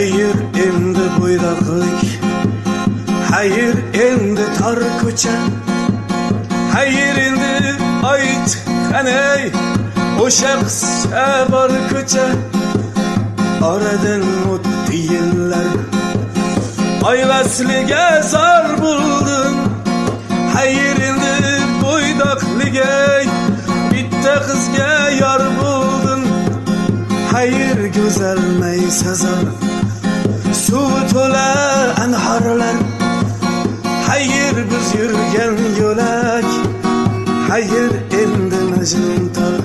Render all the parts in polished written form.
Hayır endi bo'ydoqlik, hayır endi tor ko'cha, hayır endi ayt qanay o'sha qizcha bor ko'cha. Oradan o'tdi yillar, oilasliga zor bo'ldin. Hayır endi bo'ydoqliga bitta qizga yor bo'ldin. Hayır go'zal maysazor, suvi to'la anhorlar. Hayır biz yurgan yo'lak, hayır endi majnun tor.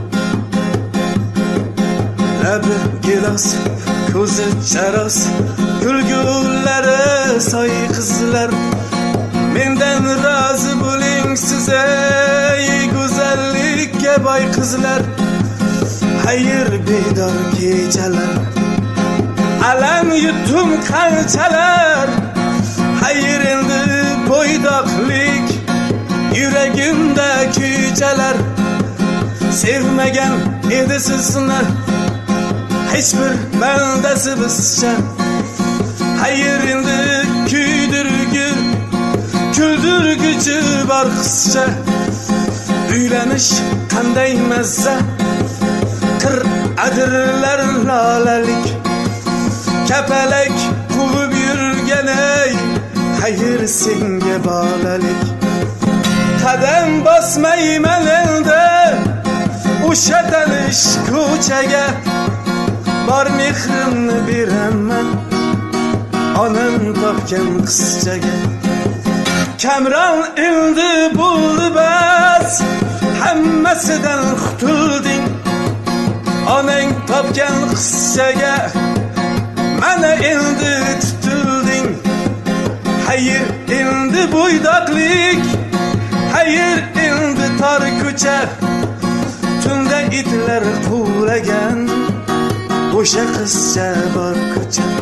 Labi gilos, ko'zi charos, kulgulari soy qizlar. Mendan rozi bo'ling siz ey go'zallikka boy qizlar. Hayır bedor kechalar, alam yutdim qanchalar. Hayır endi bo'ydoqlik, yuragimda kuychalar. Sevmagan edi sizni hech bir bandasi bizcha. Hayır endi kuldirguchi bor qizcha. Uylanish qanday mazza, qir adirlar lolalik. Kapalak quvib yurgan ey, hayır senga bolalik. Qadam bosmayman endi o'sha tanish ko'chaga. Bor mehrimni beraman onam topgan qizchaga. Kamron endi bo'ldi bas, hammasidan qutulding. Onang topgan qizchaga mana endi tutilding. Hayır endi bo'ydoqlik, hayır endi tor ko'cha. Tunda itlar quvlagan o'sha qizcha bor ko'cha.